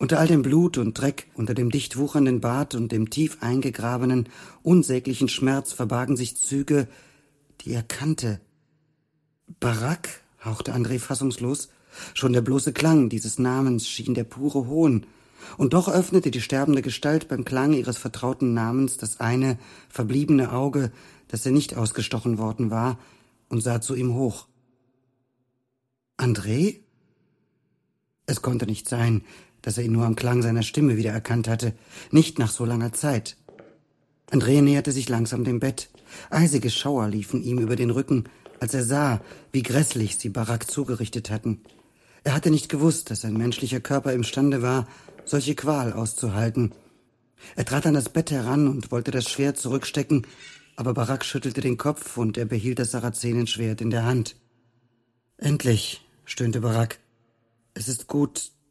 Unter all dem Blut und Dreck, unter dem dicht wuchernden Bart und dem tief eingegrabenen, unsäglichen Schmerz verbargen sich Züge, die er kannte. »Barak«, hauchte André fassungslos. Schon der bloße Klang dieses Namens schien der pure Hohn. Und doch öffnete die sterbende Gestalt beim Klang ihres vertrauten Namens das eine verbliebene Auge, das er nicht ausgestochen worden war, und sah zu ihm hoch. »André?« Es konnte nicht sein, dass er ihn nur am Klang seiner Stimme wiedererkannt hatte, nicht nach so langer Zeit. André näherte sich langsam dem Bett. Eisige Schauer liefen ihm über den Rücken, als er sah, wie grässlich sie Barak zugerichtet hatten. Er hatte nicht gewusst, dass ein menschlicher Körper imstande war, solche Qual auszuhalten. Er trat an das Bett heran und wollte das Schwert zurückstecken, aber Barak schüttelte den Kopf und er behielt das Sarazenenschwert in der Hand. »Endlich«, stöhnte Barak. »Es ist gut,